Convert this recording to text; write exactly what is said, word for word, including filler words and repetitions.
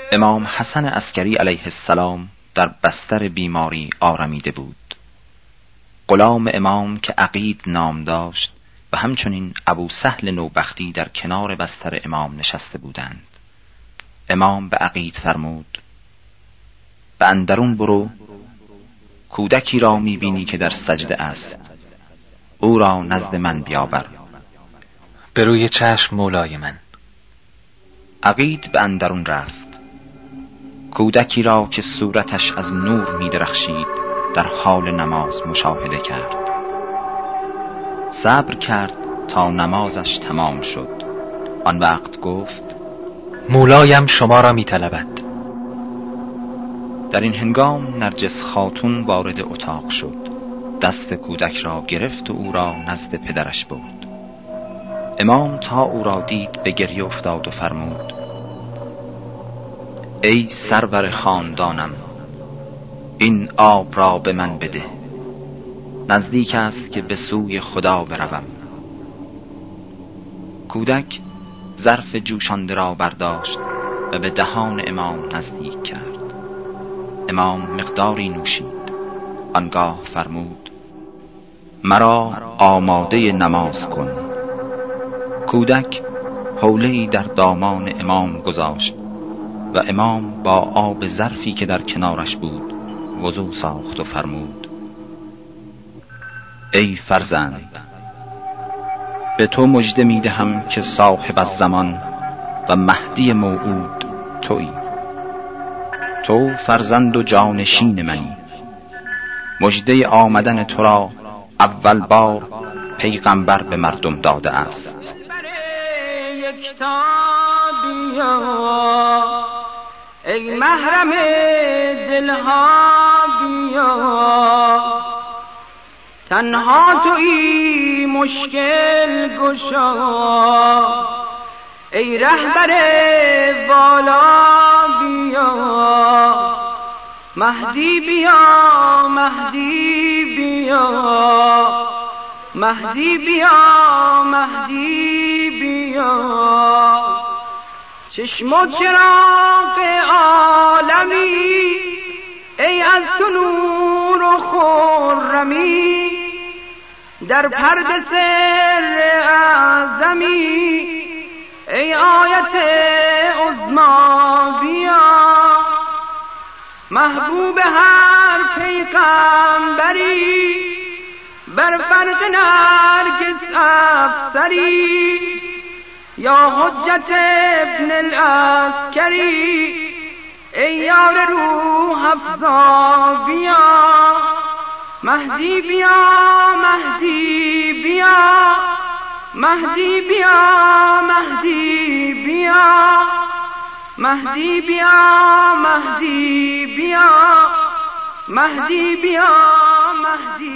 امام حسن عسکری علیه السلام در بستر بیماری آرمیده بود. غلام امام که عقید نام داشت و همچنین ابو سهل نوبختی در کنار بستر امام نشسته بودند. امام به عقید فرمود: به اندرون برو، کودکی را میبینی که در سجده است، او را نزد من بیاور. به روی چشم مولای من. عقید به اندرون رفت. کودکی را که صورتش از نور میدرخشید در حال نماز مشاهده کرد. صبر کرد تا نمازش تمام شد. آن وقت گفت: مولایم شما را میطلبد. در این هنگام نرجس خاتون وارد اتاق شد. دست کودک را گرفت و او را نزد پدرش برد. امام تا او را دید به گریه افتاد و فرمود: ای سرور خاندانم، این آب را به من بده، نزدیک است که به سوی خدا بروم. کودک ظرف جوشانده را برداشت و به دهان امام نزدیک کرد. امام مقداری نوشید. آنگاه فرمود: مرا آماده نماز کن. کودک حوله‌ای در دامان امام گذاشت و امام با آب ظرفی که در کنارش بود وضو ساخت و فرمود: ای فرزند، به تو مژده میدهم که صاحب الزمان و مهدی موعود تویی. تو فرزند و جانشین منی. مژده آمدن تو را اول بار پیغمبر به مردم داده است. ای محرم دلها بیا، تنها تویی مشکل گشا. ای رهبر والا بیا، مهدی بیا، مهدی بیا، مهدی بیا، مهدی بیا. چشم و چراغ عالمی، ای از تو نور و خرمی، در پرده سر اعظمی، ای آیت عظما بیا. محبوب هر پیغمبری، بر فرق نرگس افسری، یا حجت ابن العسکری، ای یار روح افزا بیا. مهدی بیا، مهدی بیا، مهدی بیا، مهدی بیا، مهدی بیا، مهدی بیا، مهدی بیا، مهدی